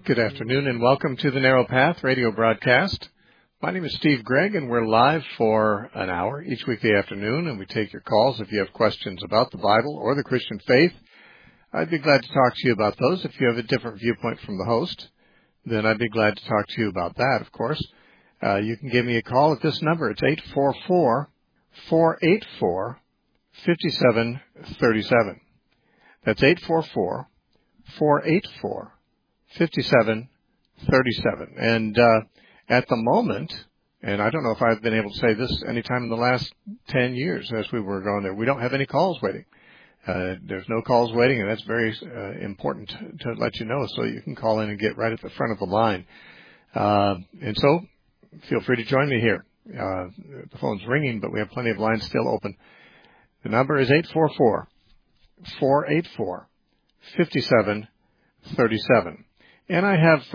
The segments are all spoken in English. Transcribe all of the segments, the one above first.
Good afternoon and welcome to the Narrow Path radio broadcast. My name is Steve Gregg and we're live for an hour each weekday afternoon, and we take your calls if you have questions about the Bible or the Christian faith. I'd be glad to talk to you about those. If you have a different viewpoint from the host, then I'd be glad to talk to you about that, of course. You can give me a call at this number. It's 844-484-5737. That's 844-484-5737. And at the moment, and I don't know if I've been able to say this any time in the last 10 years as we were going there, we don't have any calls waiting. There's no calls waiting, and that's very important to let you know, so you can call in and get right at the front of the line. And so feel free to join me here. The phone's ringing, but we have plenty of lines still open. The number is 844-484-5737. And I have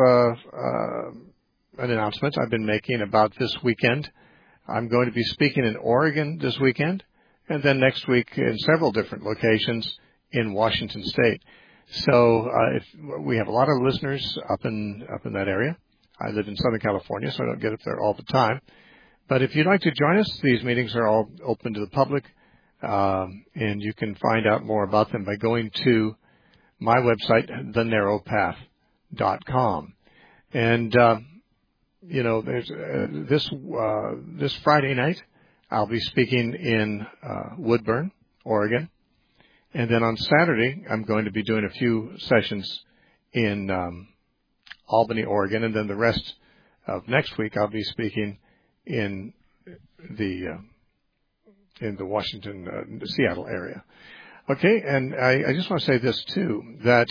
an announcement I've been making about this weekend. I'm going to be speaking in Oregon this weekend, and then next week in several different locations in Washington State. So if we have a lot of listeners up in that area. I live in Southern California, so I don't get up there all the time. But if you'd like to join us, these meetings are all open to the public, and you can find out more about them by going to my website, thenarrowpath.com. And there's this Friday night, I'll be speaking in Woodburn, Oregon, and then on Saturday, I'm going to be doing a few sessions in Albany, Oregon, and then the rest of next week, I'll be speaking in the Washington, Seattle area. Okay, and I just want to say this too, that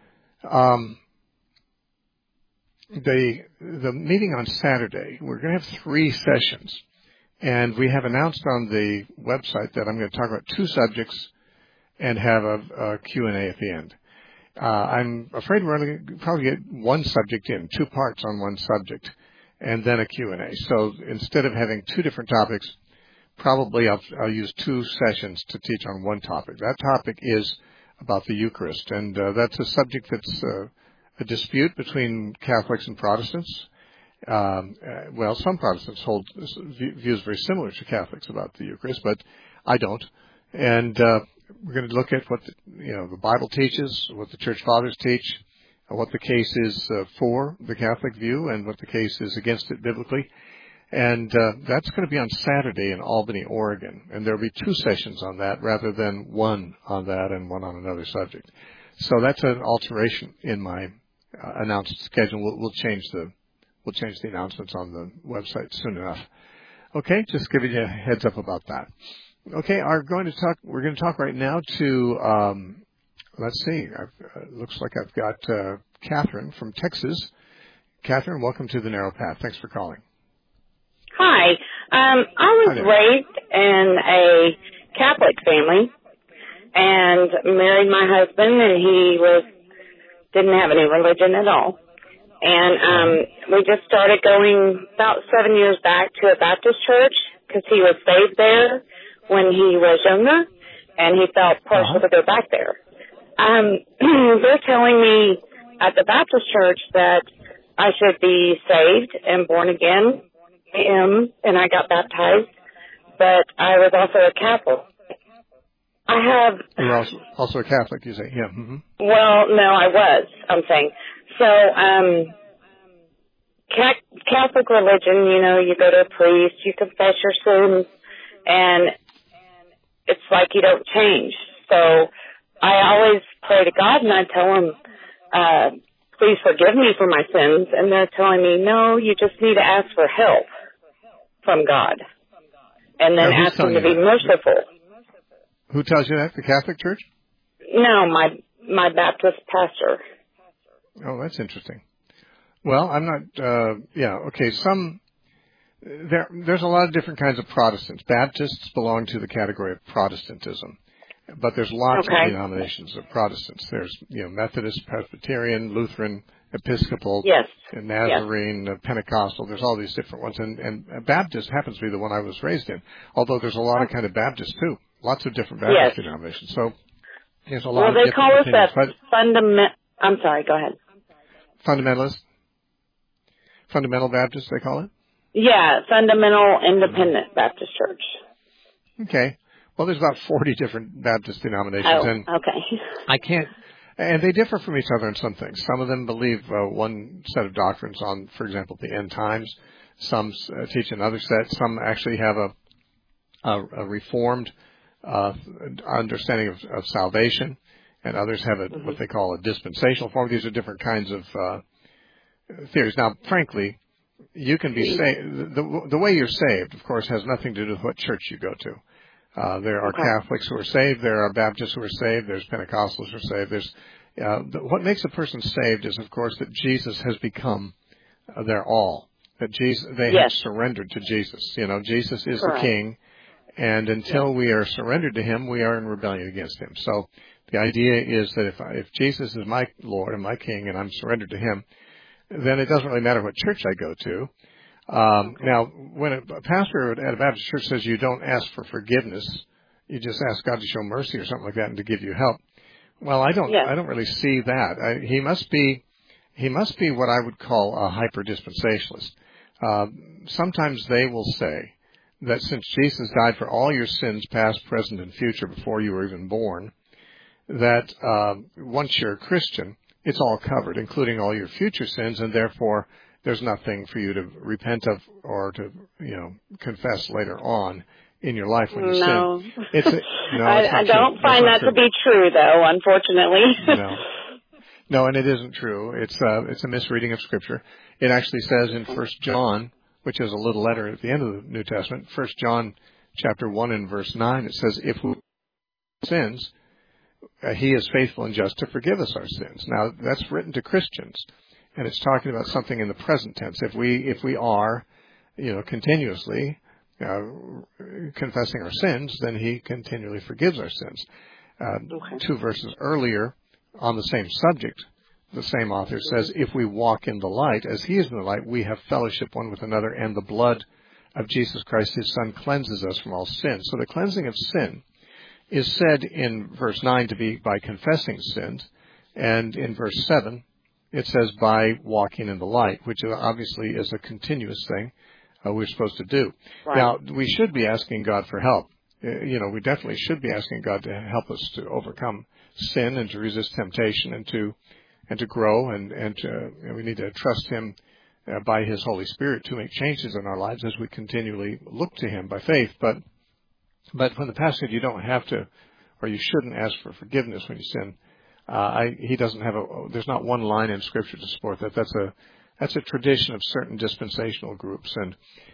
the meeting on Saturday, we're going to have 3 sessions, and we have announced on the website that I'm going to talk about 2 subjects and have a Q&A at the end. I'm afraid we're going to probably get one subject in, 2 parts on one subject, and then a Q&A. So instead of having 2 different topics, probably I'll use 2 sessions to teach on one topic. That topic is about the Eucharist, and that's a subject that's a dispute between Catholics and Protestants. Well, some Protestants hold views very similar to Catholics about the Eucharist, but I don't. And we're going to look at what the Bible teaches, what the Church Fathers teach, what the case is for the Catholic view, and what the case is against it biblically. And that's going to be on Saturday in Albany, Oregon. And there will be 2 sessions on that rather than one on that and one on another subject. So that's an alteration in my announced schedule. We'll change the announcements on the website soon enough. Okay, just giving you a heads up about that. Okay, we're going to talk right now to, let's see, looks like I've got Catherine from Texas. Catherine, welcome to the Narrow Path. Thanks for calling. Hi. I was raised in a Catholic family and married my husband, and he didn't have any religion at all. And we just started going about 7 years back to a Baptist church because he was saved there when he was younger, and he felt partial to go back there. They're telling me at the Baptist church that I should be saved and born again. I am, and I got baptized, but I was also a Catholic. You're also a Catholic, you say? Yeah. Mm-hmm. Well, no, I was, I'm saying. So, Catholic religion, you go to a priest, you confess your sins, and it's like you don't change. So I always pray to God, and I tell him, please forgive me for my sins. And they're telling me, no, you just need to ask for help from God. And then ask him to be merciful. Who tells you that? The Catholic Church? No, my Baptist pastor. Oh, that's interesting. Well, I'm not, okay, there's a lot of different kinds of Protestants. Baptists belong to the category of Protestantism, but there's lots of denominations of Protestants. There's, Methodist, Presbyterian, Lutheran, Episcopal, Nazarene, Pentecostal. There's all these different ones, and Baptist happens to be the one I was raised in, although there's a lot of kind of Baptists too. Lots of different Baptist denominations. So there's a lot of different opinions. Well, they call us that fundamental. I'm sorry, go ahead. Fundamentalist? Fundamental Baptist, they call it? Yeah, Fundamental Independent Baptist Church. Okay. Well, there's about 40 different Baptist denominations. Oh, okay. And they differ from each other in some things. Some of them believe one set of doctrines on, for example, the end times. Some teach another set. Some actually have a reformed understanding of salvation, and others have what they call a dispensational form. These are different kinds of theories. Now, frankly, you can be saved. The way you're saved, of course, has nothing to do with what church you go to. There are Catholics who are saved. There are Baptists who are saved. There's Pentecostals who are saved. There's what makes a person saved is, of course, that Jesus has become their all. That they have surrendered to Jesus. You know, Jesus is the King, and until we are surrendered to Him, we are in rebellion against Him. So the idea is that if Jesus is my Lord and my King, and I'm surrendered to Him, then it doesn't really matter what church I go to. Now, when a pastor at a Baptist church says you don't ask for forgiveness, you just ask God to show mercy or something like that and to give you help. Well, I don't really see that. He must be what I would call a hyper-dispensationalist. Sometimes they will say that since Jesus died for all your sins, past, present, and future, before you were even born, that once you're a Christian, it's all covered, including all your future sins, and therefore there's nothing for you to repent of or to, confess later on in your life when you sin. I don't find that to be true, though, unfortunately. No, and it isn't true. It's a misreading of Scripture. It actually says in 1 John, which is a little letter at the end of the New Testament, 1 John chapter 1 and verse 9, it says, if we sins, He is faithful and just to forgive us our sins. Now, that's written to Christians, and it's talking about something in the present tense. If we are, continuously confessing our sins, then He continually forgives our sins. 2 verses earlier, on the same subject, the same author says, if we walk in the light, as He is in the light, we have fellowship one with another, and the blood of Jesus Christ, His Son, cleanses us from all sin. So the cleansing of sin is said in verse 9 to be by confessing sins, and in verse 7 it says by walking in the light, which obviously is a continuous thing we're supposed to do. Right. Now, we should be asking God for help. We definitely should be asking God to help us to overcome sin and to resist temptation and to grow, and we need to trust Him by His Holy Spirit to make changes in our lives as we continually look to Him by faith. But when the pastor said you don't have to, or you shouldn't ask for forgiveness when you sin, he doesn't have there's not one line in Scripture to support that. That's a tradition of certain dispensational groups, and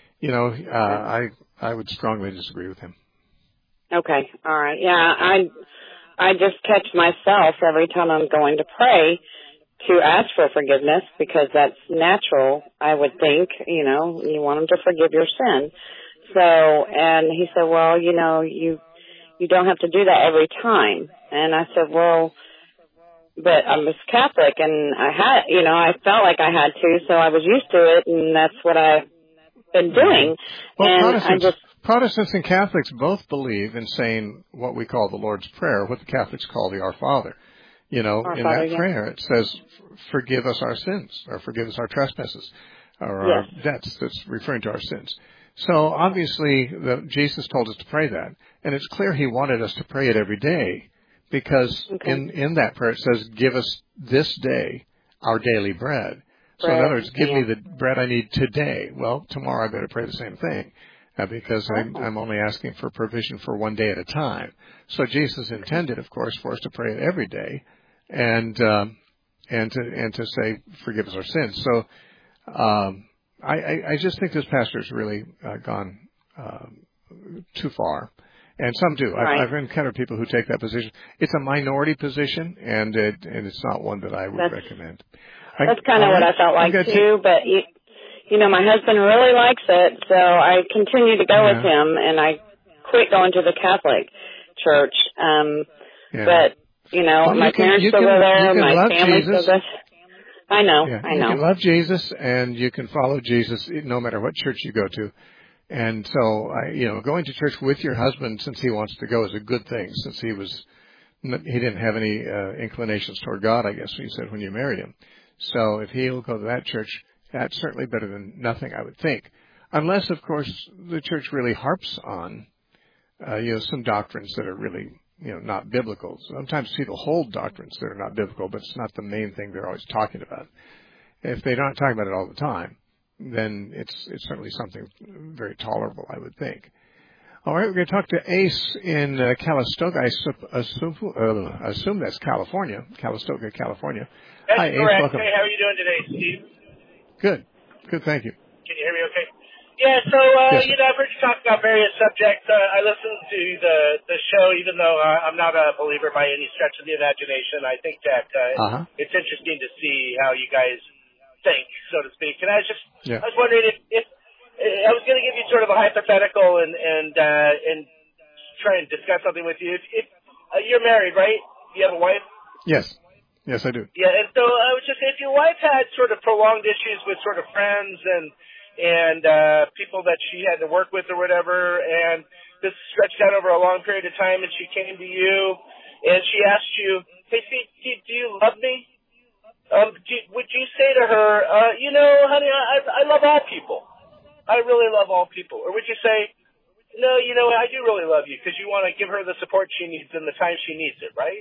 I would strongly disagree with him. Okay, all right, yeah, I just catch myself every time I'm going to pray to ask for forgiveness, because that's natural, I would think. You want Him to forgive your sin. So, and he said, well, you don't have to do that every time. And I said, well, but I was Catholic, and I felt like I had to, so I was used to it, and that's what I've been doing. Well, and Protestants and Catholics both believe in saying what we call the Lord's Prayer, what the Catholics call the Our Father. Prayer, it says, forgive us our sins, or forgive us our trespasses, or our debts. That's referring to our sins. So obviously, Jesus told us to pray that, and it's clear He wanted us to pray it every day, because in that prayer it says, give us this day our daily bread. So in other words, give me the bread I need today. Well, tomorrow I better pray the same thing, because I'm only asking for provision for one day at a time. So Jesus intended, of course, for us to pray it every day, and to say, forgive us our sins. So I just think this pastor's really gone too far, and some do. Right. I've encountered people who take that position. It's a minority position, and it's not one that I would recommend. That's kind of what I felt like too. But my husband really likes it, so I continue to go with him, and I quit going to the Catholic church. But my parents still go there, my family still goes. I know. You can love Jesus, and you can follow Jesus no matter what church you go to. And so, going to church with your husband, since he wants to go, is a good thing, since he didn't have any inclinations toward God, I guess you said, when you married him. So if he'll go to that church, that's certainly better than nothing, I would think. Unless, of course, the church really harps on, some doctrines that are really, not biblical. Sometimes people hold doctrines that are not biblical, but it's not the main thing they're always talking about. If they're not talking about it all the time, then it's certainly something very tolerable, I would think. All right, we're going to talk to Ace in Calistoga. I assume that's California, Calistoga, California. That's Hi, Ace. correct. Welcome. Hey, how are you doing today, Steve? Good, thank you. Can you hear me okay? Yeah, so, yes, I've heard you talk about various subjects. I listened to the show, even though I'm not a believer by any stretch of the imagination. I think that it's interesting to see how you guys think, so to speak. And I was wondering if I was going to give you sort of a hypothetical and try and discuss something with you. If you're married, right? You have a wife? Yes, I do. Yeah, and so I was just saying, if your wife had sort of prolonged issues with sort of friends and people that she had to work with or whatever, and this stretched out over a long period of time, and she came to you and she asked you, "Hey, Steve, do you love me?" Would you say to her, honey, I love all people. I really love all people. Or would you say, no, I do really love you, because you want to give her the support she needs in the time she needs it, right?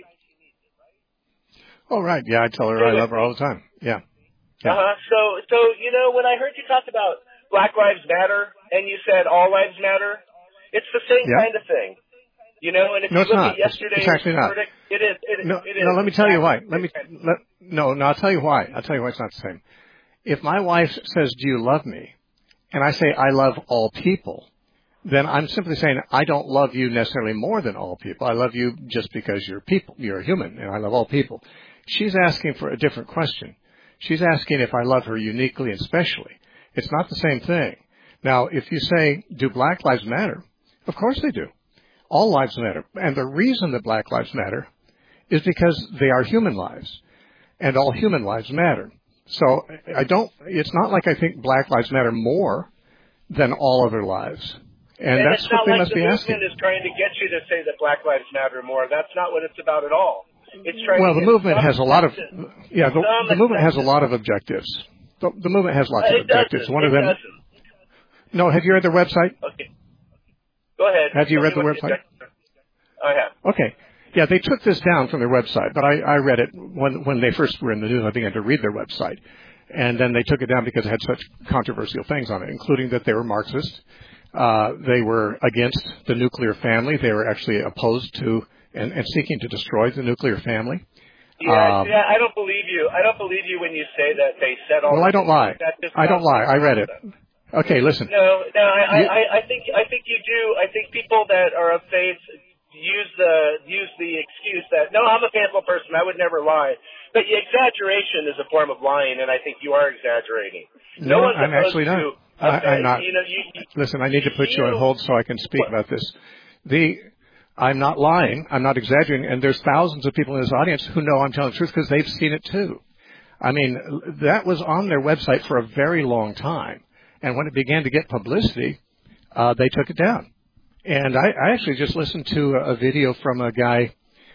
Oh, right. Yeah, I tell her I love her all the time. Yeah. So, when I heard you talk about Black Lives Matter and you said all lives matter, it's the same kind of thing. And if no, you it's look not. at yesterday's it's actually not. verdict, it is. No, let me tell you why. I'll tell you why. I'll tell you why it's not the same. If my wife says, "Do you love me?" and I say, "I love all people," then I'm simply saying, I don't love you necessarily more than all people. I love you just because you're people. You're a human, and I love all people. She's asking for a different question. She's asking if I love her uniquely and specially. It's not the same thing. Now, if you say, do Black Lives Matter? Of course they do. All lives matter. And the reason that Black Lives matter is because they are human lives. And all human lives matter. So it's not like I think Black Lives matter more than all other lives. And that's what they must be asking. It's not like the movement is trying to get you to say that Black Lives matter more. That's not what it's about at all. It's trying the movement has a lot of the movement has a lot of objectives. The movement has lots of objectives. One of them. No, have you read their website? Okay. Go ahead. Have you read the website? I have. Okay. Yeah, they took this down from their website, but I read it when they first were in the news. I began to read their website, and then they took it down because it had such controversial things on it, including that they were Marxist. They were against the nuclear family. They were actually opposed to and seeking to destroy the nuclear family. I don't believe you. I don't believe you when you say that they said all. Well, I don't lie. I don't lie. I read it. Okay, listen. No. I think you do. I think people that are of faith use the excuse that I'm a faithful person. I would never lie. But exaggeration is a form of lying, and I think you are exaggerating. No, I'm actually not. I'm not. Listen, I need to put you on hold so I can speak about this. I'm not lying. I'm not exaggerating. And there's thousands of people in this audience who know I'm telling the truth because they've seen it too. I mean, that was on their website for a very long time. And when it began to get publicity, they took it down. And I actually just listened to a video from a guy,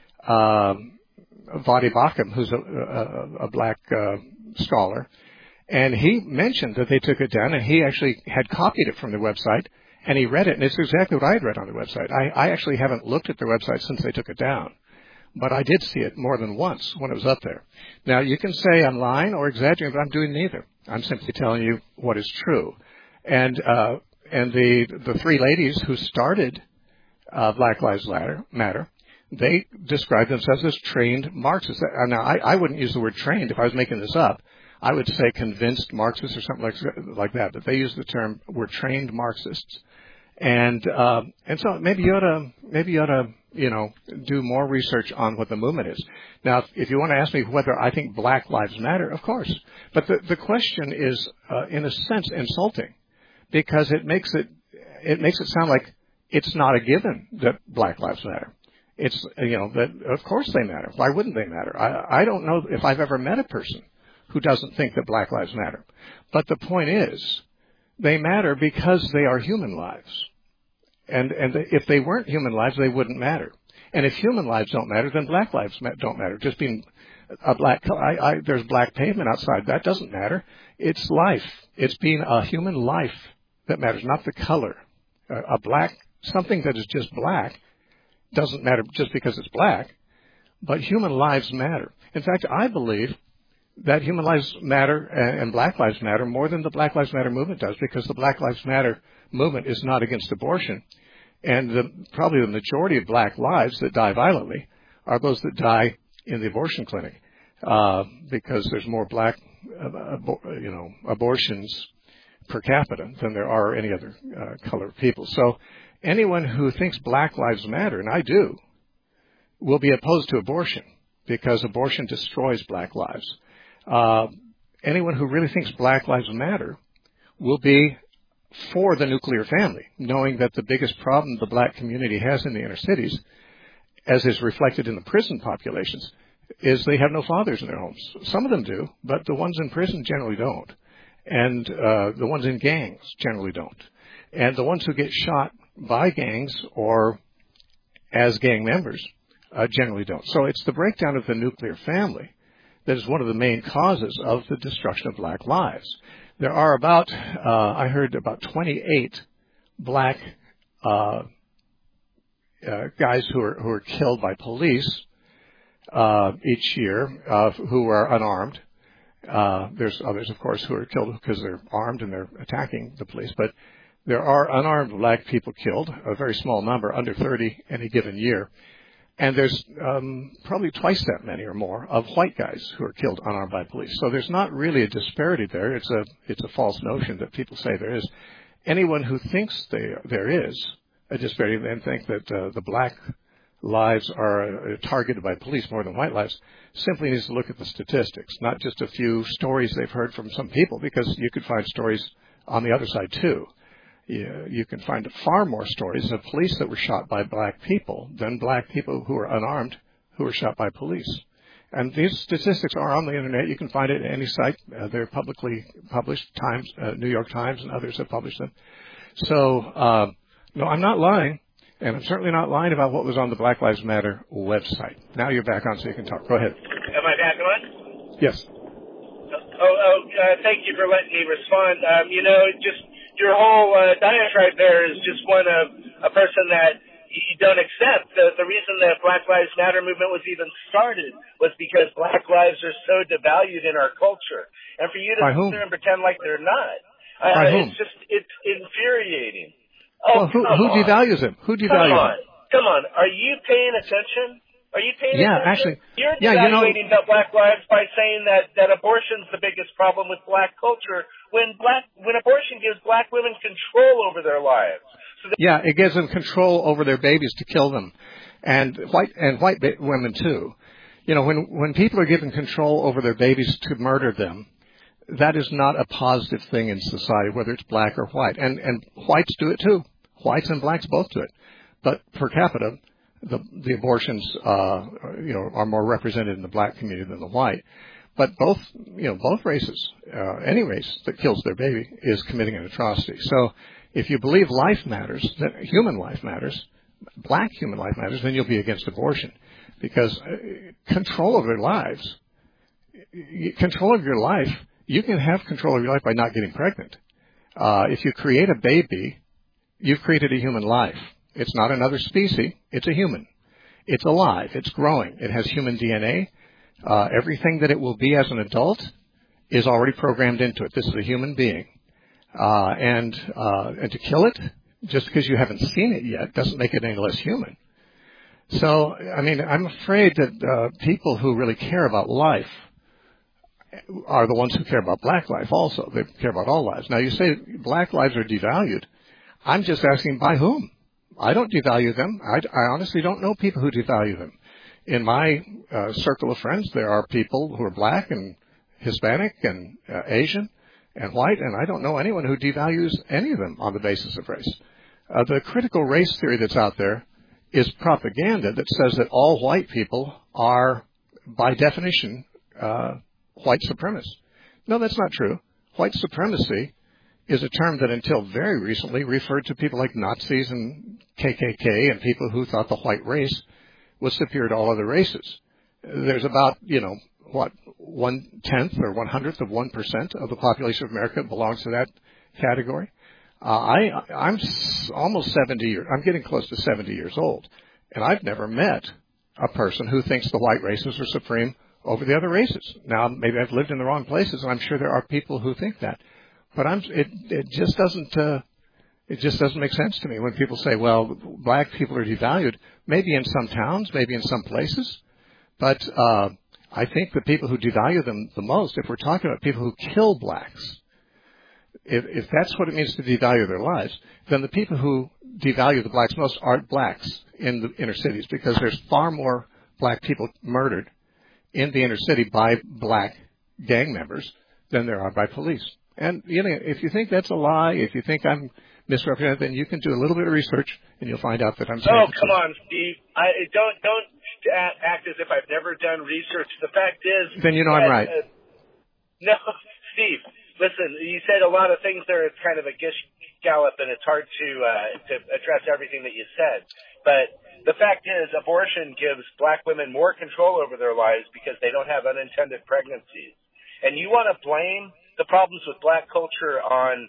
Vadi Bakum, who's a black scholar. And he mentioned that they took it down, and he actually had copied it from their website. And he read it, and it's exactly what I had read on their website. I actually haven't looked at their website since they took it down. But I did see it more than once when it was up there. Now, you can say I'm lying or exaggerating, but I'm doing neither. I'm simply telling you what is true. And the three ladies who started Black Lives Matter, they described themselves as trained Marxists. Now, I wouldn't use the word trained if I was making this up. I would say convinced Marxists or something like that. But they use the term, we're trained Marxists. And so maybe you ought to, do more research on what the movement is. Now, if you want to ask me whether I think Black Lives Matter, of course. But the question is, in a sense, insulting, because it makes it sound like it's not a given that Black Lives Matter. It's, that of course they matter. Why wouldn't they matter? I don't know if I've ever met a person who doesn't think that Black Lives matter. But the point is, they matter because they are human lives. And if they weren't human lives, they wouldn't matter. And if human lives don't matter, then Black lives don't matter. Just being There's black pavement outside. That doesn't matter. It's life. It's being a human life that matters, not the color. Something that is just black doesn't matter just because it's black, but human lives matter. In fact, I believe that human lives matter and black lives matter more than the Black Lives Matter movement does, because the Black Lives Matter movement is not against abortion. And probably the majority of black lives that die violently are those that die in the abortion clinic, because there's more black, abortions per capita than there are any other color of people. So anyone who thinks black lives matter, and I do, will be opposed to abortion because abortion destroys black lives. Anyone who really thinks black lives matter will be for the nuclear family, knowing that the biggest problem the black community has in the inner cities, as is reflected in the prison populations, is they have no fathers in their homes. Some of them do, but the ones in prison generally don't. And the ones in gangs generally don't. And the ones who get shot by gangs or as gang members generally don't. So it's the breakdown of the nuclear family that is one of the main causes of the destruction of black lives. There are I heard about 28 black guys who are killed by police each year who are unarmed. There's others, of course, who are killed because they're armed and they're attacking the police. But there are unarmed black people killed, a very small number, under 30 any given year. And there's probably twice that many or more of white guys who are killed unarmed by police. So there's not really a disparity there. It's a false notion that people say there is. Anyone who thinks there is a disparity and think that the black lives are targeted by police more than white lives simply needs to look at the statistics, not just a few stories they've heard from some people, because you could find stories on the other side too. You can find far more stories of police that were shot by black people than black people who are unarmed who were shot by police. And these statistics are on the internet. You can find it at any site. They're publicly published. New York Times and others have published them. So, no, I'm not lying. And I'm certainly not lying about what was on the Black Lives Matter website. Now you're back on so you can talk. Go ahead. Am I back on? Yes. Thank you for letting me respond. Just your whole diatribe there is just one of a person that you don't accept. The reason the Black Lives Matter movement was even started was because black lives are so devalued in our culture. And for you to sit there and pretend like they're not, it's infuriating. Well, who devalues them? Who devalues them? Come on. Are you paying attention? Are you paying attention? Actually. You're devaluating the black lives by saying that abortion's the biggest problem with black culture when abortion gives black women control over their lives. It gives them control over their babies to kill them. And white women too. When people are given control over their babies to murder them, that is not a positive thing in society, whether it's black or white. And whites do it too. Whites and blacks both do it. But per capita, the abortions, are more represented in the black community than the white. But both races, any race that kills their baby is committing an atrocity. So if you believe life matters, that human life matters, black human life matters, then you'll be against abortion. Because control of their lives, control of your life, you can have control of your life by not getting pregnant. If you create a baby, you've created a human life. It's not another species. It's a human. It's alive. It's growing. It has human DNA. Everything that it will be as an adult is already programmed into it. This is a human being. And to kill it, just because you haven't seen it yet, doesn't make it any less human. So, I'm afraid that people who really care about life are the ones who care about black life also. They care about all lives. Now, you say black lives are devalued. I'm just asking by whom? I don't devalue them. I honestly don't know people who devalue them. In my circle of friends, there are people who are black and Hispanic and Asian and white, and I don't know anyone who devalues any of them on the basis of race. The critical race theory that's out there is propaganda that says that all white people are, by definition, white supremacists. No, that's not true. White supremacy is a term that until very recently referred to people like Nazis and KKK and people who thought the white race was superior to all other races. There's about, 1/10 or 100th of 1% of the population of America belongs to that category. I'm almost 70 years. I'm getting close to 70 years old, and I've never met a person who thinks the white races are supreme over the other races. Now, maybe I've lived in the wrong places, and I'm sure there are people who think that, but it just doesn't make sense to me when people say, well, black people are devalued. Maybe in some towns, maybe in some places, but I think the people who devalue them the most, if we're talking about people who kill blacks, if that's what it means to devalue their lives, then the people who devalue the blacks most aren't blacks in the inner cities, because there's far more black people murdered in the inner city by black gang members than there are by police. And if you think that's a lie, if you think I'm misrepresented, then you can do a little bit of research and you'll find out that I'm saying. Oh, come on, Steve! Don't act as if I've never done research. The fact is, then I'm right. No, Steve. Listen, you said a lot of things there. It's kind of a gish gallop, and it's hard to address everything that you said. But the fact is, abortion gives black women more control over their lives because they don't have unintended pregnancies. And you want to blame the problems with black culture on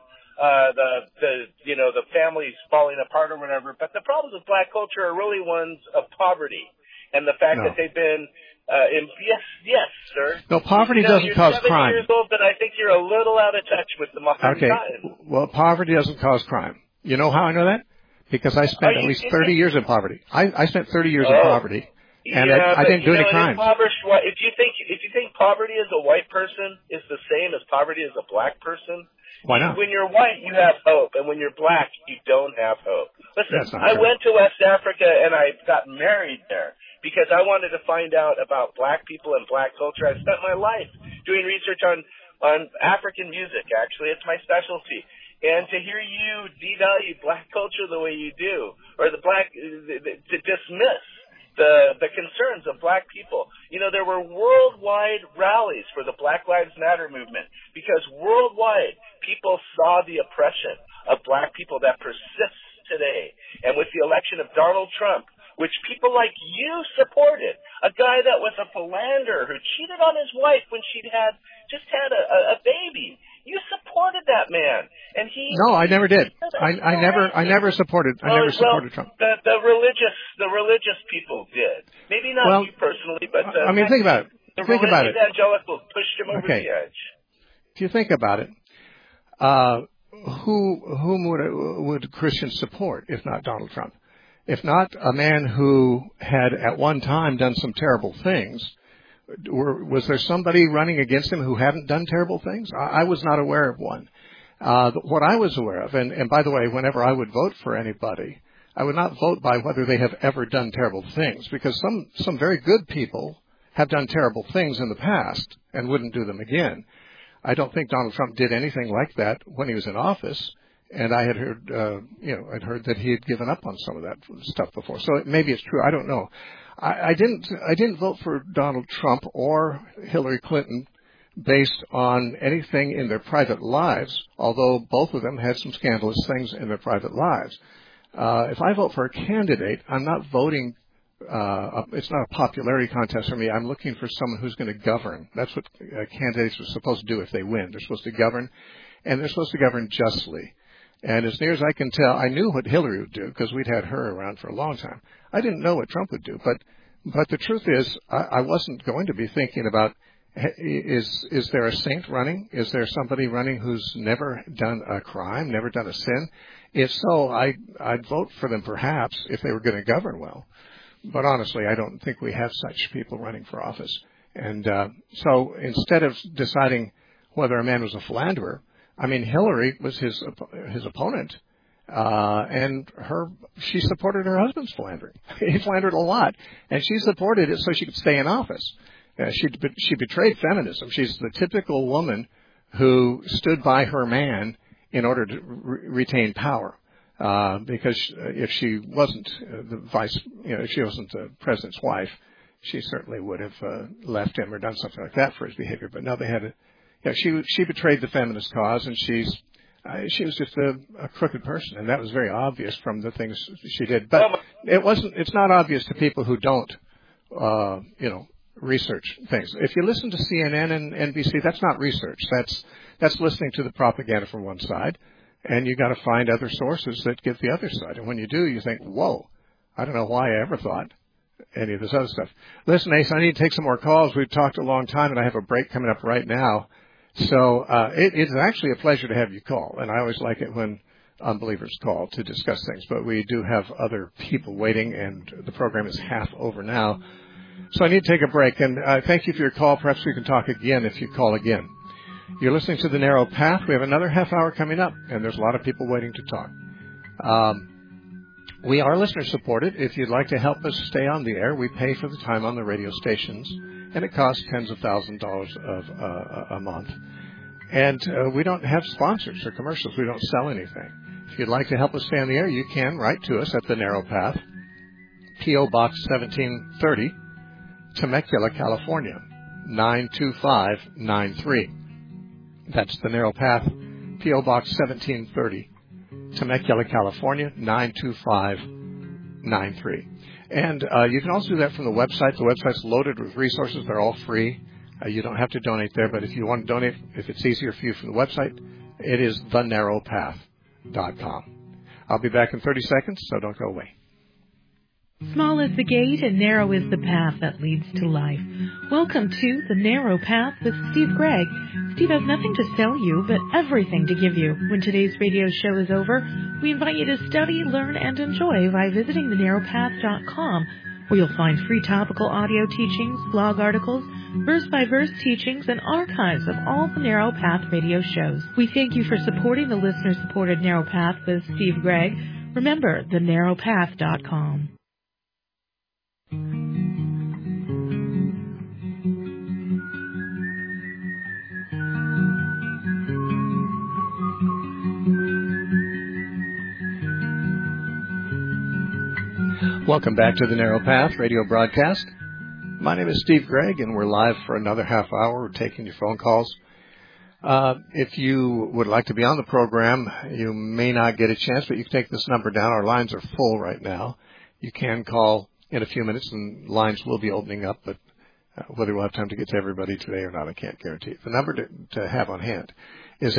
the families falling apart or whatever, but the problems with black culture are really ones of poverty and the fact that they've been yes, sir. No, poverty doesn't cause crime. You're 70 years old, but I think you're a little out of touch with the modern time. Well, poverty doesn't cause crime. You know how I know that? Because I spent at least 30 years in poverty. I spent 30 years in poverty, and I didn't do any crimes. If you think poverty as a white person is the same as poverty as a black person, why not? When you're white, you have hope, and when you're black, you don't have hope. Listen, I true. went to West Africa, and I got married there because I wanted to find out about black people and black culture. I spent my life doing research on African music, actually. It's my specialty. And to hear you devalue black culture the way you do, or to dismiss the concerns of black people. There were worldwide rallies for the Black Lives Matter movement because worldwide people saw the oppression of black people that persists today. And with the election of Donald Trump, which people like you supported, a guy that was a philanderer who cheated on his wife when she'd just had a baby. You supported that man, and he. No, I never did. I never supported Trump. The religious people did. Maybe not you personally, but think about it. The evangelicals pushed him over the edge. If you think about it, whom would Christians support if not Donald Trump? If not a man who had at one time done some terrible things. Was there somebody running against him who hadn't done terrible things? I was not aware of one. What I was aware of, and by the way, whenever I would vote for anybody, I would not vote by whether they have ever done terrible things, because some very good people have done terrible things in the past and wouldn't do them again. I don't think Donald Trump did anything like that when he was in office, and I had heard, I'd heard that he had given up on some of that stuff before. So maybe it's true. I don't know. I didn't vote for Donald Trump or Hillary Clinton based on anything in their private lives, although both of them had some scandalous things in their private lives. If I vote for a candidate, I'm not voting. It's not a popularity contest for me. I'm looking for someone who's going to govern. That's what candidates are supposed to do if they win. They're supposed to govern, and they're supposed to govern justly. And as near as I can tell, I knew what Hillary would do because we'd had her around for a long time. I didn't know what Trump would do, but the truth is, I wasn't going to be thinking about is there a saint running? Is there somebody running who's never done a crime, never done a sin? If so, I'd vote for them perhaps if they were going to govern well. But honestly, I don't think we have such people running for office. And so instead of deciding whether a man was a philanderer, I mean, Hillary was his opponent, and she supported her husband's philandering. He philandered a lot, and she supported it so she could stay in office. She betrayed feminism. She's the typical woman who stood by her man in order to retain power. Because if she wasn't if she wasn't the president's wife, she certainly would have left him or done something like that for his behavior. But no, they had she betrayed the feminist cause, and she was just a crooked person, and that was very obvious from the things she did. But it's not obvious to people who don't, research things. If you listen to CNN and NBC, that's not research. That's listening to the propaganda from one side, and you got to find other sources that give the other side. And when you do, you think, whoa, I don't know why I ever thought any of this other stuff. Listen, Ace, I need to take some more calls. We've talked a long time, and I have a break coming up right now. So it's actually a pleasure to have you call, and I always like it when unbelievers call to discuss things. But we do have other people waiting, and the program is half over now. So I need to take a break, and thank you for your call. Perhaps we can talk again if you call again. You're listening to The Narrow Path. We have another half hour coming up, and there's a lot of people waiting to talk. We are listener-supported. If you'd like to help us stay on the air, we pay for the time on the radio stations, and it costs tens of thousands of dollars a month. And we don't have sponsors or commercials. We don't sell anything. If you'd like to help us stay on the air, you can write to us at The Narrow Path, P.O. Box 1730, Temecula, California, 92593. That's The Narrow Path, P.O. Box 1730, Temecula, California, 92593. And you can also do that from the website. The website's loaded with resources. They're all free. You don't have to donate there, but if you want to donate, if it's easier for you from the website, it is thenarrowpath.com. I'll be back in 30 seconds, so don't go away. Small is the gate and narrow is the path that leads to life. Welcome to The Narrow Path with Steve Gregg. Steve has nothing to sell you, but everything to give you. When today's radio show is over, we invite you to study, learn, and enjoy by visiting thenarrowpath.com, where you'll find free topical audio teachings, blog articles, verse-by-verse teachings, and archives of all the Narrow Path radio shows. We thank you for supporting the listener-supported Narrow Path with Steve Gregg. Remember, thenarrowpath.com. Welcome back to the Narrow Path radio broadcast. My name is Steve Gregg, and we're live for another half hour. We're taking your phone calls. If you would like to be on the program, you may not get a chance, but you can take this number down. Our lines are full right now. You can call in a few minutes, and lines will be opening up, but whether we'll have time to get to everybody today or not, I can't guarantee. The number to have on hand is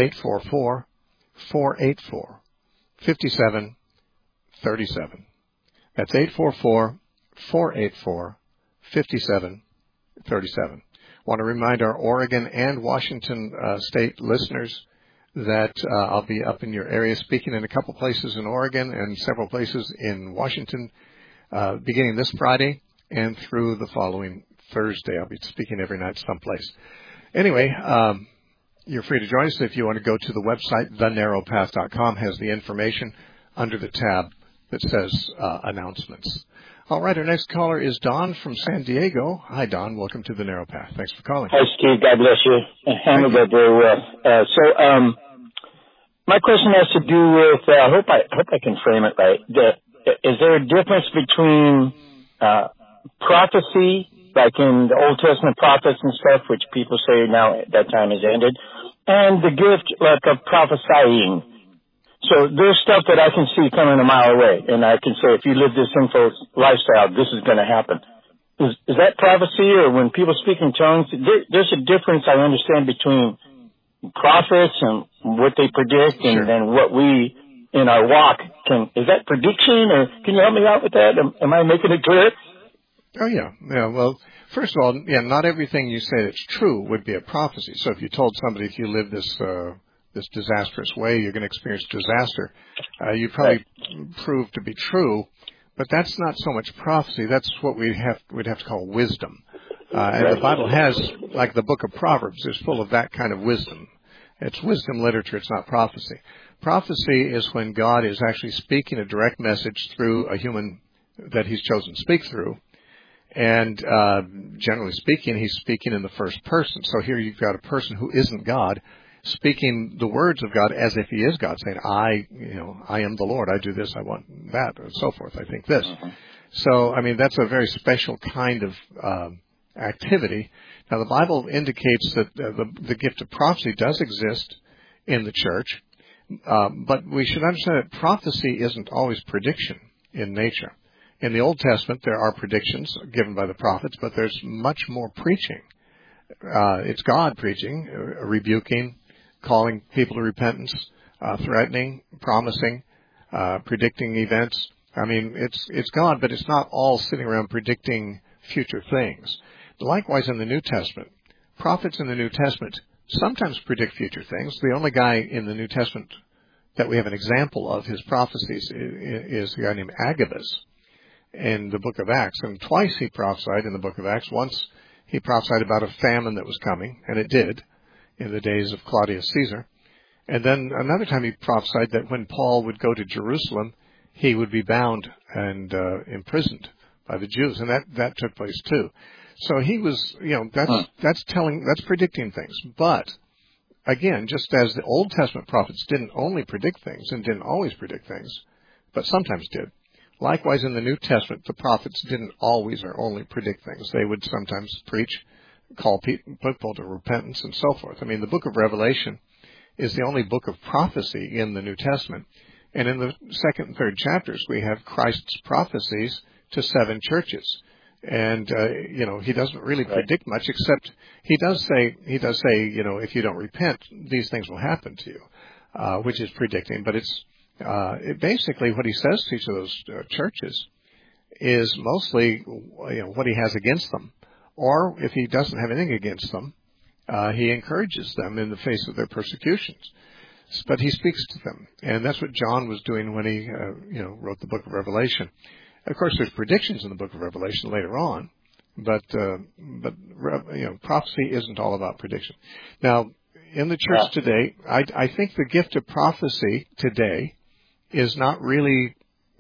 844-484-5737. That's 844-484-5737. Want to remind our Oregon and Washington state listeners that I'll be up in your area speaking in a couple places in Oregon and several places in Washington beginning this Friday and through the following Thursday. I'll be speaking every night someplace. Anyway, you're free to join us. If you want to go to the website, thenarrowpath.com has the information under the tab that says announcements. All right, our next caller is Don from San Diego. Hi, Don. Welcome to the Narrow Path. Thanks for calling. Hi, Steve. God bless you. Handled that very well. My question has to do with, I hope I can frame it right. Is there a difference between prophecy, like in the Old Testament prophets and stuff, which people say now that time has ended, and the gift like of prophesying? So there's stuff that I can see coming a mile away, and I can say, if you live this sinful lifestyle, this is going to happen. Is that prophecy, or when people speak in tongues? There's a difference, I understand, between prophets and what they predict, and then what we in our walk can. Is that prediction, or can you help me out with that? Am I making it clear? Oh, yeah. Well, first of all, not everything you say that's true would be a prophecy. So if you told somebody if you live this disastrous way, you're going to experience disaster, you probably prove to be true, but that's not so much prophecy. That's what we'd have to call wisdom. And the Bible has, like the book of Proverbs, is full of that kind of wisdom. It's wisdom literature. It's not prophecy. Prophecy is when God is actually speaking a direct message through a human that he's chosen to speak through. And generally speaking, he's speaking in the first person. So here you've got a person who isn't God speaking the words of God as if he is God, saying, I am the Lord. I do this. I want that, and so forth. I think this. So, I mean, that's a very special kind of activity. Now, the Bible indicates that the gift of prophecy does exist in the church, but we should understand that prophecy isn't always prediction in nature. In the Old Testament, there are predictions given by the prophets, but there's much more preaching. It's God preaching, rebuking, calling people to repentance, threatening, promising, predicting events. I mean, it's God, but it's not all sitting around predicting future things. Likewise, in the New Testament, prophets in the New Testament sometimes predict future things. The only guy in the New Testament that we have an example of his prophecies is a guy named Agabus in the book of Acts. And twice he prophesied in the book of Acts. Once he prophesied about a famine that was coming, and it did, in the days of Claudius Caesar. And then another time he prophesied that when Paul would go to Jerusalem, he would be bound and imprisoned by the Jews, and that took place too. So he was, that's predicting things. But again, just as the Old Testament prophets didn't only predict things and didn't always predict things, but sometimes did. Likewise, in the New Testament, the prophets didn't always or only predict things. They would sometimes preach, call people to repentance, and so forth. I mean, the book of Revelation is the only book of prophecy in the New Testament. And in the second and third chapters, we have Christ's prophecies to 7 churches. And, he doesn't really predict much, except he does say, if you don't repent, these things will happen to you, which is predicting. But it's basically what he says to each of those churches is mostly, what he has against them. Or if he doesn't have anything against them, he encourages them in the face of their persecutions. But he speaks to them. And that's what John was doing when he, wrote the book of Revelation. Of course, there's predictions in the book of Revelation later on, but prophecy isn't all about prediction. Now, in the church today, I think the gift of prophecy today is not really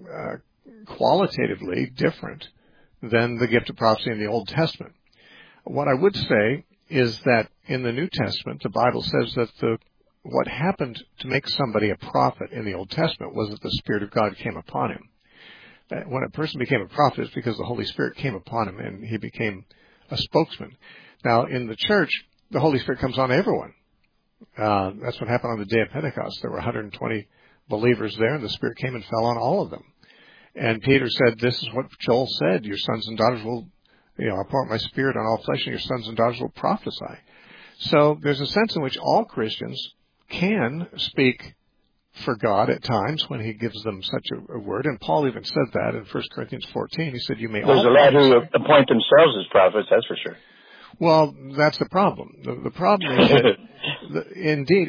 qualitatively different than the gift of prophecy in the Old Testament. What I would say is that in the New Testament, the Bible says that what happened to make somebody a prophet in the Old Testament was that the Spirit of God came upon him. That when a person became a prophet, it's because the Holy Spirit came upon him and he became a spokesman. Now, in the church, the Holy Spirit comes on everyone. That's what happened on the day of Pentecost. There were 120 believers there, and the Spirit came and fell on all of them. And Peter said, this is what Joel said, your sons and daughters will, I'll pour out my Spirit on all flesh, and your sons and daughters will prophesy. So there's a sense in which all Christians can speak for God at times when he gives them such a word. And Paul even said that in 1 Corinthians 14. He said, you may all There's a lot who appoint themselves as prophets, that's for sure. Well, that's the problem. The problem is that, indeed,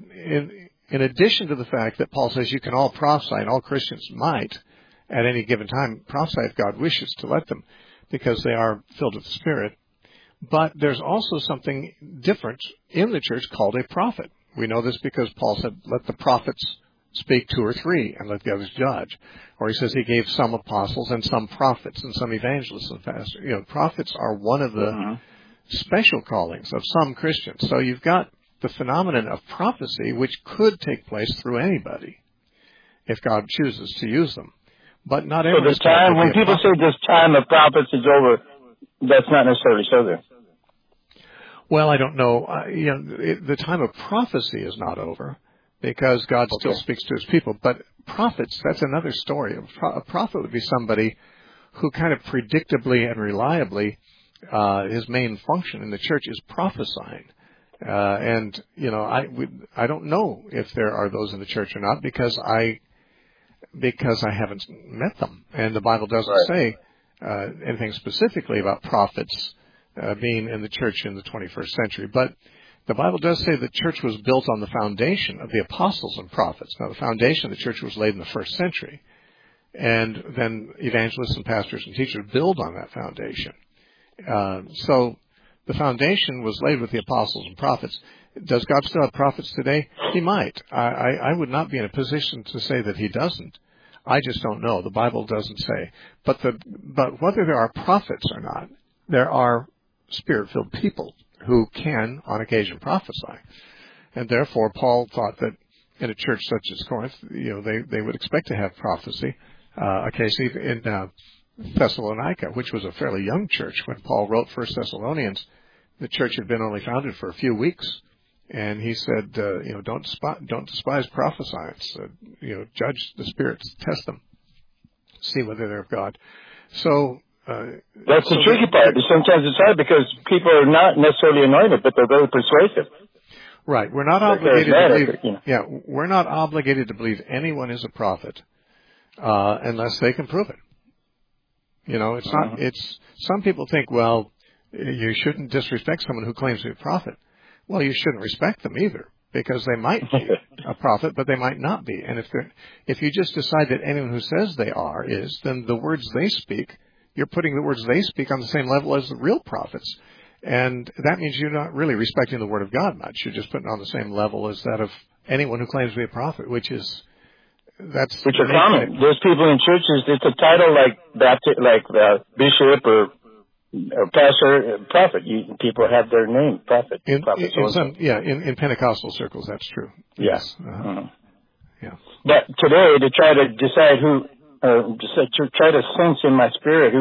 in addition to the fact that Paul says you can all prophesy, and all Christians might, at any given time, prophesy if God wishes to let them, because they are filled with the Spirit. But there's also something different in the church called a prophet. We know this because Paul said, let the prophets speak 2 or 3 and let the others judge. Or he says he gave some apostles and some prophets and some evangelists and pastors. Prophets are one of the special callings of some Christians. So you've got the phenomenon of prophecy, which could take place through anybody if God chooses to use them. But not everyone. So this time, when people say this time of prophets is over, that's not necessarily so there. Well, I don't know. The time of prophecy is not over because God still speaks to his people. But prophets, that's another story. A prophet would be somebody who kind of predictably and reliably, his main function in the church is prophesying. I don't know if there are those in the church or not because I haven't met them. And the Bible doesn't say anything specifically about prophets being in the church in the 21st century. But the Bible does say the church was built on the foundation of the apostles and prophets. Now, the foundation of the church was laid in the first century. And then evangelists and pastors and teachers build on that foundation. So the foundation was laid with the apostles and prophets. Does God still have prophets today? He might. I would not be in a position to say that he doesn't. I just don't know. The Bible doesn't say. But whether there are prophets or not, there are Spirit-filled people who can, on occasion, prophesy. And therefore, Paul thought that in a church such as Corinth, they would expect to have prophecy. Occasionally in Thessalonica, which was a fairly young church, when Paul wrote 1 Thessalonians, the church had been only founded for a few weeks. And he said, don't despise prophesying. Judge the spirits, test them. see whether they're of God. So that's the tricky part. Sometimes it's hard because people are not necessarily anointed, but they're very persuasive. Right. We're not obligated to believe. Yeah, we're not obligated to believe anyone is a prophet unless they can prove it. You know, it's not. It's some people think, well, you shouldn't disrespect someone who claims to be a prophet. Well, you shouldn't respect them either, because they might be a prophet, but they might not be. And if you just decide that anyone who says they are is, then the words they speak, you're putting the words they speak on the same level as the real prophets. And that means you're not really respecting the Word of God much. You're just putting it on the same level as that of anyone who claims to be a prophet, which are common. There's people in churches, it's a title like bishop or pastor, prophet. People have their name, prophet. In Pentecostal circles, that's true. Yes. Yeah. But today, to try to decide to try to sense in my spirit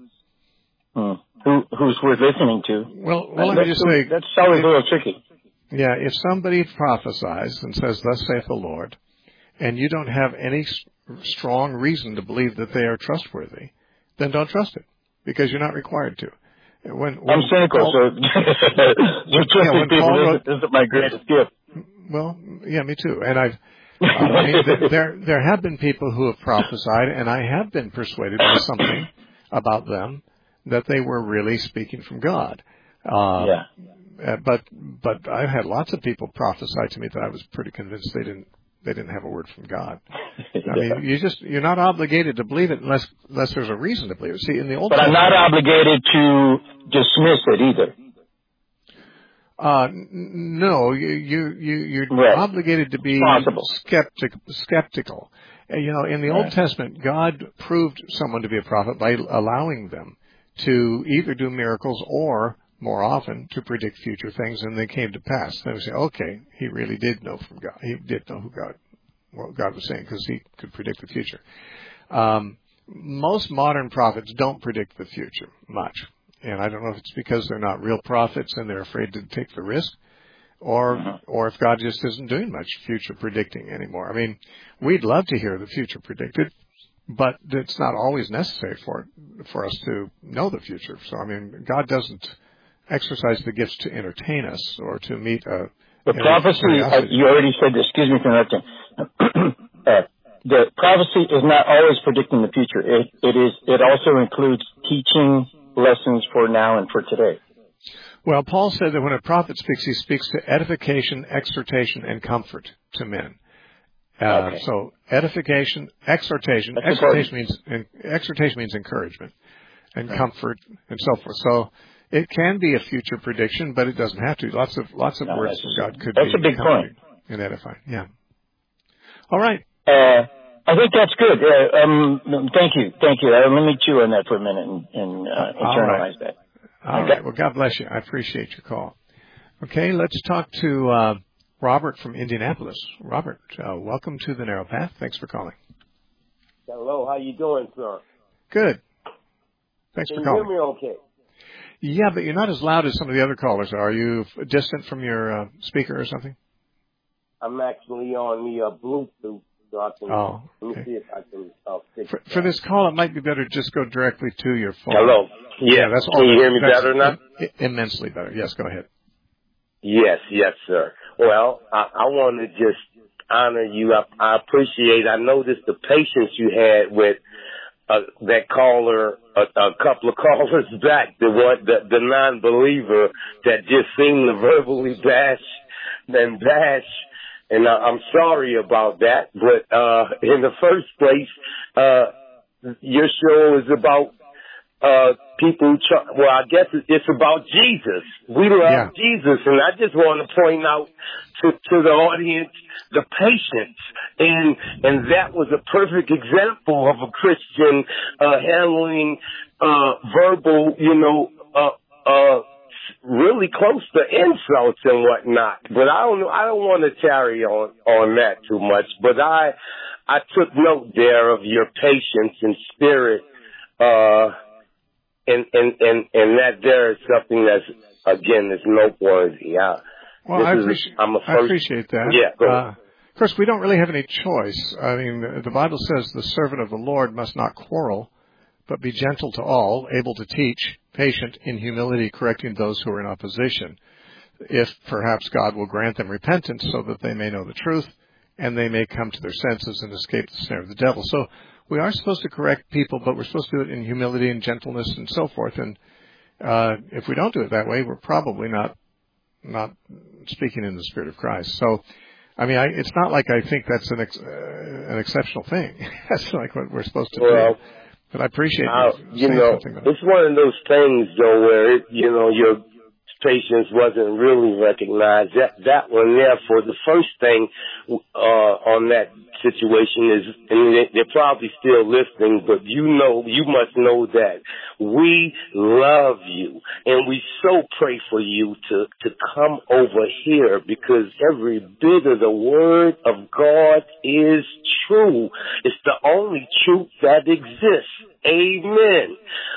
who's worth listening to. Well, let me just say that's always a little tricky. Yeah, if somebody prophesies and says, "Thus saith the Lord," and you don't have any strong reason to believe that they are trustworthy, then don't trust it, because you're not required to. I'm cynical, so trusting people isn't my greatest gift. Well, yeah, me too. And there have been people who have prophesied, and I have been persuaded by something about them that they were really speaking from God. But I've had lots of people prophesy to me that I was pretty convinced they didn't have a word from God. I mean, you're not obligated to believe it unless there's a reason to believe it. See, in the Old Testament, I'm not obligated to dismiss it either. No, you're obligated to be skeptical. You know, in the Old Testament, God proved someone to be a prophet by allowing them to either do miracles or, more often, to predict future things, and they came to pass. Then we say, okay, he really did know from God. He did know what God was saying, because he could predict the future. Most modern prophets don't predict the future much. And I don't know if it's because they're not real prophets and they're afraid to take the risk, or if God just isn't doing much future predicting anymore. I mean, we'd love to hear the future predicted, but it's not always necessary for us to know the future. So, I mean, God doesn't exercise the gifts to entertain us or to meet the prophecy. You already said this. Excuse me for interrupting. The prophecy is not always predicting the future. It also includes teaching lessons for now and for today. Well, Paul said that when a prophet speaks, he speaks to edification, exhortation, and comfort to men. So edification, exhortation. Exhortation means encouragement and comfort and so forth. So it can be a future prediction, but it doesn't have to. Lots of words from God could be. That's a big point. And edifying. Yeah. All right. I think that's good. Thank you. Let me chew on that for a minute and internalize that. All right. Well, God bless you. I appreciate your call. Okay, let's talk to Robert from Indianapolis. Robert, welcome to the Narrow Path. Thanks for calling. Hello. How you doing, sir? Good. Thanks for calling. Can you hear me okay? Yeah, but you're not as loud as some of the other callers are. Are you distant from your speaker or something? I'm actually on the Bluetooth. So I can, let me see if I can fix it. For this call, it might be better to just go directly to your phone. Hello. Yeah. That's can you hear me better now? Immensely better. Yes, go ahead. Yes, sir. Well, I want to just honor you. I appreciate. I noticed the patience you had with that caller a couple of callers back. The non-believer that just seemed to verbally bash. And I'm sorry about that, but in the first place, your show is about people. I guess it's about Jesus. We love Jesus, and I just want to point out to the audience the patience, and that was a perfect example of a Christian handling verbal, really close to insults and whatnot. But I don't want to tarry on that too much. But I took note there of your patience and spirit, and that there is something that's, again, is noteworthy. I appreciate that. Yeah, go ahead. course, we don't really have any choice. I mean, the Bible says the servant of the Lord must not quarrel, but be gentle to all, able to teach, patient, in humility, correcting those who are in opposition, if perhaps God will grant them repentance so that they may know the truth and they may come to their senses and escape the snare of the devil. So we are supposed to correct people, but we're supposed to do it in humility and gentleness and so forth. And if we don't do it that way, we're probably not speaking in the Spirit of Christ. So, I mean, it's not like I think that's an exceptional thing. That's like what we're supposed to do. But I appreciate you saying something about it. It's one of those things, though, where, your patience wasn't really recognized. That one there for the first thing on that situation is, and they're probably still listening, but you must know that we love you, and we so pray for you to come over here, because every bit of the Word of God is true. It's the only truth that exists. Amen.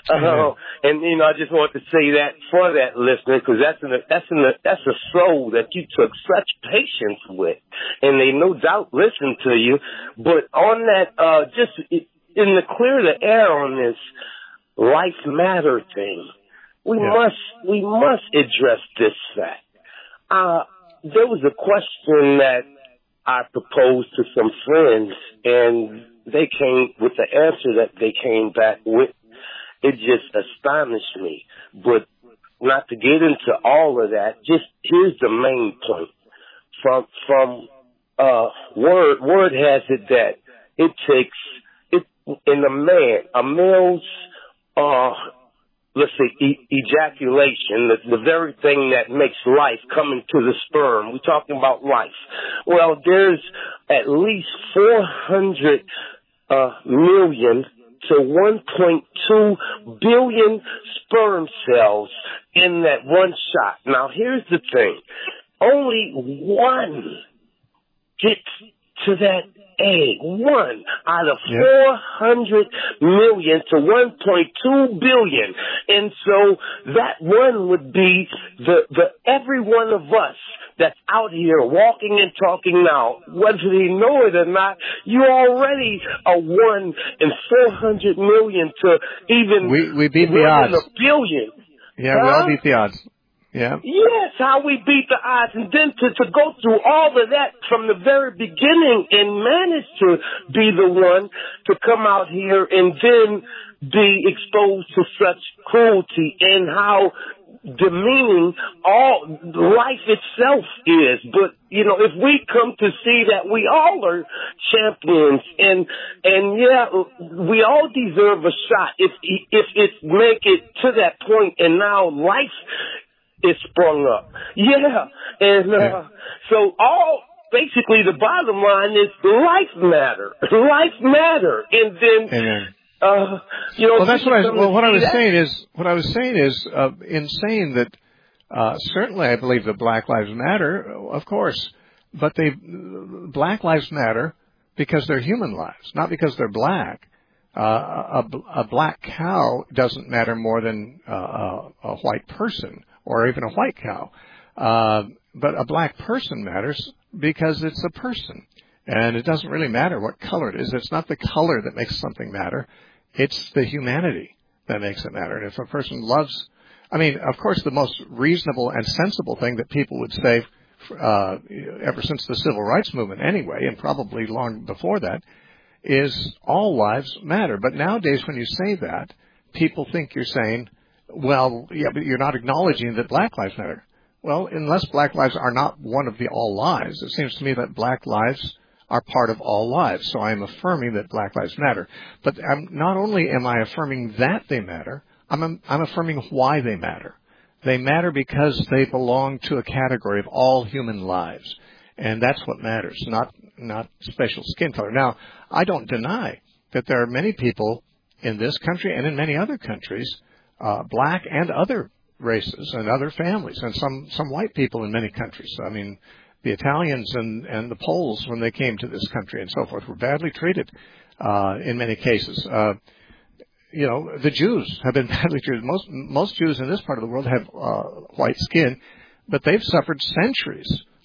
And I just want to say that for that listener, because that's a soul that you took such patience with, and they no doubt listen to you. But on that, just in the clear the air on this life matter thing, we must address this fact. There was a question that I proposed to some friends, and they came with the answer that they came back with. It just astonished me. But not to get into all of that, just here's the main point. From Word has it that it takes in a male's let's say ejaculation, the very thing that makes life come into the sperm. We're talking about life. Well, there's at least 400 million to 1.2 billion sperm cells in that one shot. Now, here's the thing. Only one gets to that egg. One out of 400 million to 1.2 billion. And so that one would be the every one of us that's out here walking and talking now, whether they know it or not, you already are 1 in 400 million to even we beat the odds. A billion. Yeah, we all beat the odds. Yeah. Yes, how we beat the odds, and then to go through all of that from the very beginning and manage to be the one to come out here and then be exposed to such cruelty and how demeaning all life itself is. But if we come to see that we all are champions, and we all deserve a shot if it make it to that point, and now life is sprung up. So basically the bottom line is life matter. Life matter. And then Amen. Well, that's what I was saying is in saying that certainly I believe that Black Lives Matter, of course, but Black Lives Matter because they're human lives, not because they're black. A black cow doesn't matter more than a white person or even a white cow. But a black person matters because it's a person. And it doesn't really matter what color it is. It's not the color that makes something matter. It's the humanity that makes it matter. And if a person loves, of course, the most reasonable and sensible thing that people would say ever since the Civil Rights Movement anyway, and probably long before that, is all lives matter. But nowadays when you say that, people think you're saying, well, yeah, but you're not acknowledging that black lives matter. Well, unless black lives are not one of the all lives, it seems to me that black lives are part of all lives. So I am affirming that black lives matter. But not only am I affirming that they matter, I'm affirming why they matter. They matter because they belong to a category of all human lives. And that's what matters, not special skin color. Now, I don't deny that there are many people in this country and in many other countries, black and other races and other families, and some white people in many countries. The Italians and the Poles, when they came to this country and so forth, were badly treated in many cases. The Jews have been badly treated. Most Jews in this part of the world have white skin, but they've suffered centuries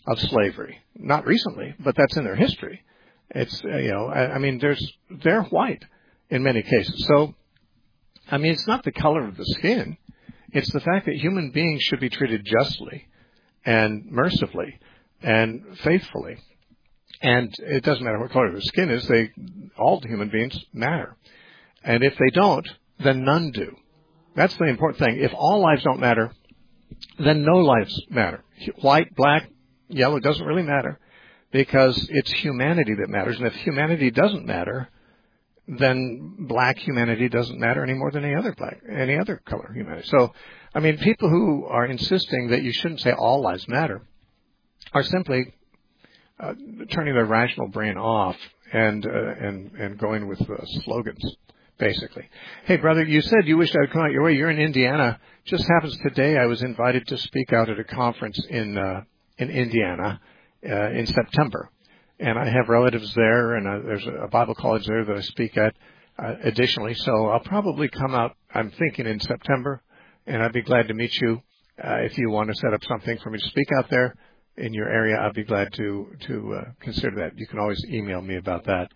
of slavery. Not recently, but that's in their history. It's, they're white in many cases. So, it's not the color of the skin. It's the fact that human beings should be treated justly and mercifully and faithfully. And it doesn't matter what color their skin is. All human beings matter. And if they don't, then none do. That's the important thing. If all lives don't matter, then no lives matter. White, black, yellow, doesn't really matter, because it's humanity that matters. And if humanity doesn't matter, then black humanity doesn't matter any more than any other color humanity. So, people who are insisting that you shouldn't say all lives matter are simply turning their rational brain off and going with slogans, basically. Hey, brother, you said you wished I would come out your way. You're in Indiana. Just happens today I was invited to speak out at a conference in Indiana in September. And I have relatives there, and there's a Bible college there that I speak at additionally. So I'll probably come out, I'm thinking, in September, and I'd be glad to meet you. If you want to set up something for me to speak out there in your area, I'd be glad to consider that. You can always email me about that,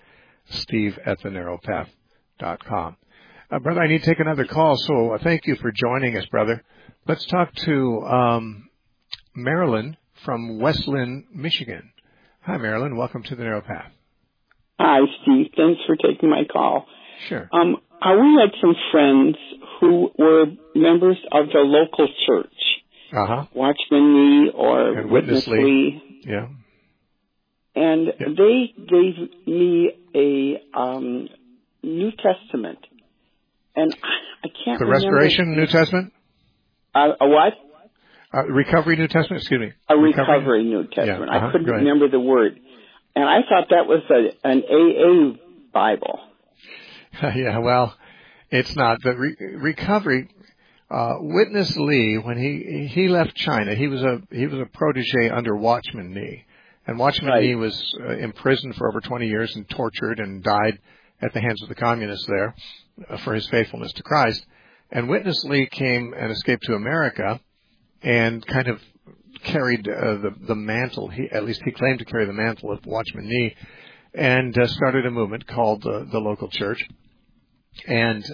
steve@thenarrowpath.com. Brother, I need to take another call, so thank you for joining us, brother. Let's talk to Marilyn from West Lynn, Michigan. Hi, Marilyn. Welcome to the Narrow Path. Hi, Steve. Thanks for taking my call. Sure. We had some friends who were members of the local church, Watchman Nee or Witness Lee. Yeah. And they gave me a New Testament, and I can't remember. The Restoration New Testament? A what? Recovery New Testament, excuse me. A Recovery New Testament. Yeah, I couldn't remember the word. And I thought that was an AA Bible. Yeah, well, it's not. The Recovery, Witness Lee, when he left China, he was a protege under Watchman Nee. And Watchman Nee was imprisoned for over 20 years and tortured and died at the hands of the communists there for his faithfulness to Christ. And Witness Lee came and escaped to America and kind of carried the mantle. At least he claimed to carry the mantle of Watchman Nee, and started a movement called the local church. And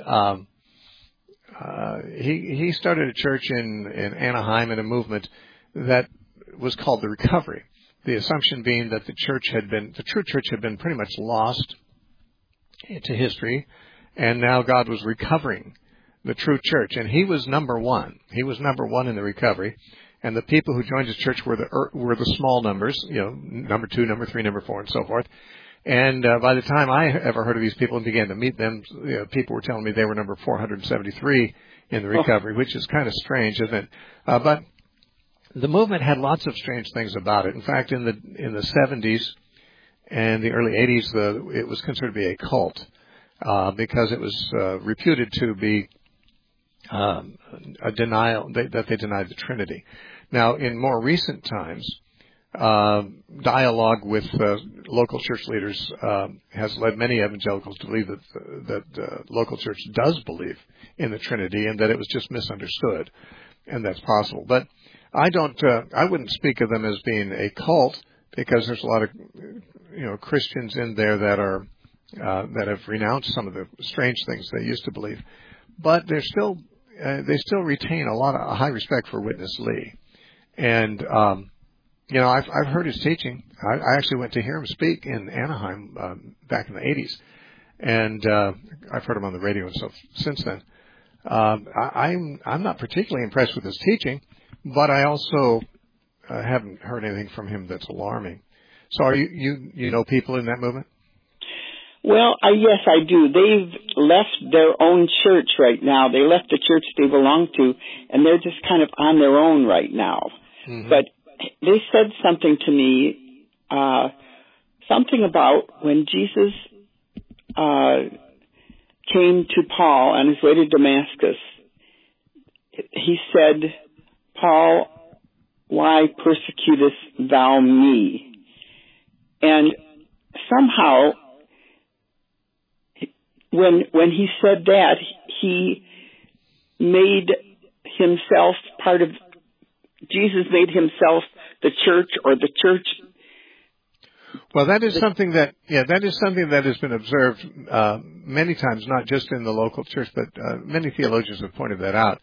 he started a church in Anaheim in a movement that was called the Recovery. The assumption being that the true church had been pretty much lost to history, and now God was recovering the true church, and he was number one. He was number one in the recovery, and the people who joined his church were the small numbers, number 2, number 3, number 4, and so forth. And by the time I ever heard of these people and began to meet them, people were telling me they were number 473 in the recovery, which is kind of strange, isn't it? But the movement had lots of strange things about it. In fact, in the 70s and the early 80s, it was considered to be a cult because it was reputed to be a denial that they denied the Trinity. Now, in more recent times, dialogue with local church leaders has led many evangelicals to believe that the local church does believe in the Trinity and that it was just misunderstood, and that's possible. But I wouldn't speak of them as being a cult, because there's a lot of Christians in there that have renounced some of the strange things they used to believe, but they still retain a high respect for Witness Lee. And I've heard his teaching. I actually went to hear him speak in Anaheim back in the 80s, and I've heard him on the radio and stuff since then. I'm not particularly impressed with his teaching, but I also haven't heard anything from him that's alarming. So are you know people in that movement? Well, yes, I do. They've left their own church right now. They left the church they belong to, and they're just kind of on their own right now. Mm-hmm. But they said something to me, something about when Jesus came to Paul on his way to Damascus. He said, "Paul, why persecutest thou me?" And somehow, when he said that, he made himself Jesus made himself the church or the church. Well, that is something that has been observed many times, not just in the local church, but many theologians have pointed that out.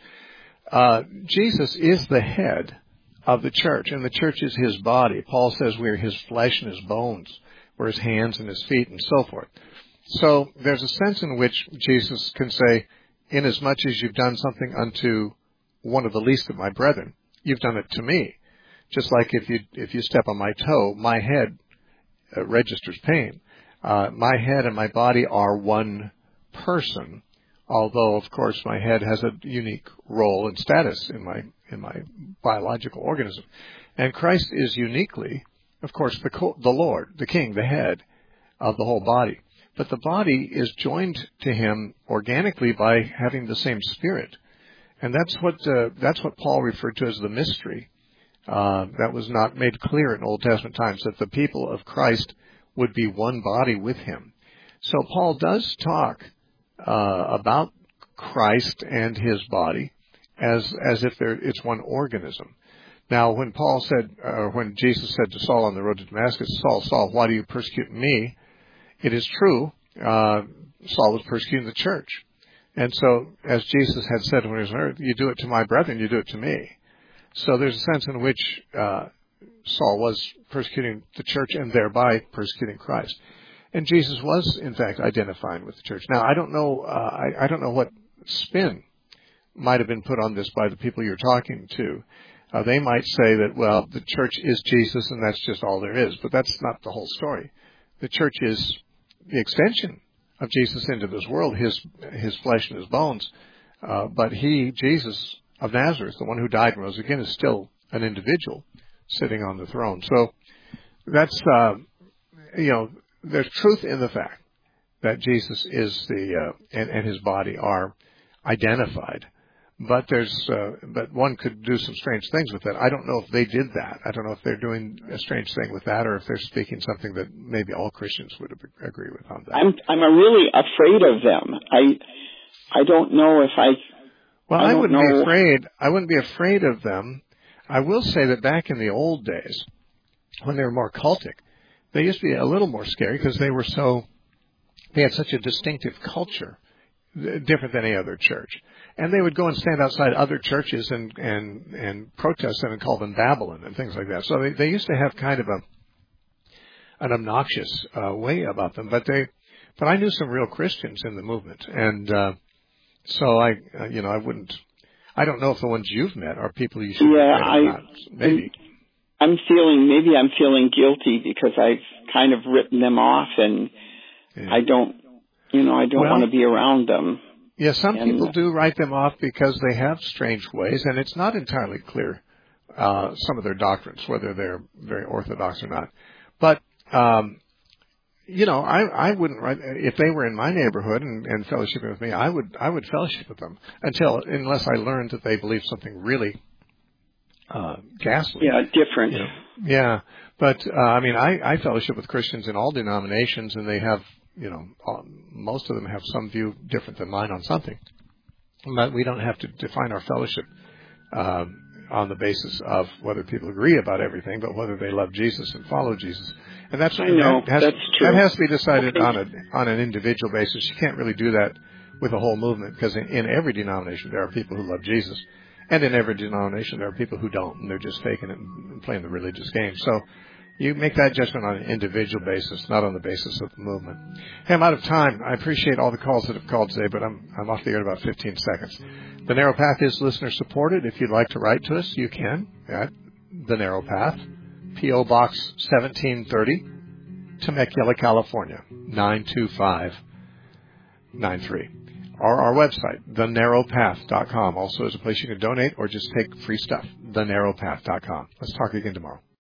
Jesus is the head of the church, and the church is his body. Paul says we're his flesh and his bones, we're his hands and his feet, and so forth. So there's a sense in which Jesus can say, inasmuch as you've done something unto one of the least of my brethren, you've done it to me. Just like if you step on my toe, my head registers pain. My head and my body are one person, although of course my head has a unique role and status in my biological organism. And Christ is uniquely, of course, the Lord, the King, the head of the whole body. But the body is joined to him organically by having the same spirit. And that's what Paul referred to as the mystery. That was not made clear in Old Testament times, that the people of Christ would be one body with him. So Paul does talk about Christ and his body as if it's one organism. Now, when when Jesus said to Saul on the road to Damascus, Saul, Saul, why do you persecute me? It is true, Saul was persecuting the church. And so, as Jesus had said when he was on earth, you do it to my brethren, you do it to me. So there's a sense in which Saul was persecuting the church and thereby persecuting Christ. And Jesus was, in fact, identifying with the church. Now, I don't know what spin might have been put on this by the people you're talking to. They might say that, well, the church is Jesus and that's just all there is. But that's not the whole story. The church is the extension of Jesus into this world, his flesh and his bones. But Jesus of Nazareth, the one who died and rose again, is still an individual sitting on the throne. So that's, there's truth in the fact that Jesus is and his body are identified. But but one could do some strange things with that. I don't know if they did that. I don't know if they're doing a strange thing with that, or if they're speaking something that maybe all Christians would agree with on that. I'm really afraid of them. I don't know if I. Well, I wouldn't be afraid. I wouldn't be afraid of them. I will say that back in the old days, when they were more cultic, they used to be a little more scary because they had such a distinctive culture, different than any other church. And they would go and stand outside other churches and protest them and call them Babylon and things like that. So they used to have kind of an obnoxious way about them. But I knew some real Christians in the movement, and so I don't know if the ones you've met are people you should meet or not. Maybe. I'm feeling guilty because I've kind of written them off, and I don't want to be around them. Yeah, some people do write them off because they have strange ways, and it's not entirely clear, some of their doctrines, whether they're very orthodox or not. But, I wouldn't write, if they were in my neighborhood and fellowshipping with me, I would fellowship with them unless I learned that they believe something really, ghastly. Yeah, different. Yeah. But, I fellowship with Christians in all denominations, and they have, most of them have some view different than mine on something. But we don't have to define our fellowship on the basis of whether people agree about everything, but whether they love Jesus and follow Jesus. And that's true. That has to be decided on an individual basis. You can't really do that with a whole movement, because in every denomination there are people who love Jesus, and in every denomination there are people who don't, and they're just faking it and playing the religious game. So you make that judgment on an individual basis, not on the basis of the movement. Hey, I'm out of time. I appreciate all the calls that have called today, but I'm off the air in about 15 seconds. The Narrow Path is listener supported. If you'd like to write to us, you can at The Narrow Path, P.O. Box 1730, Temecula, California, 92593. Or our website, thenarrowpath.com. Also is a place you can donate or just take free stuff, thenarrowpath.com. Let's talk again tomorrow.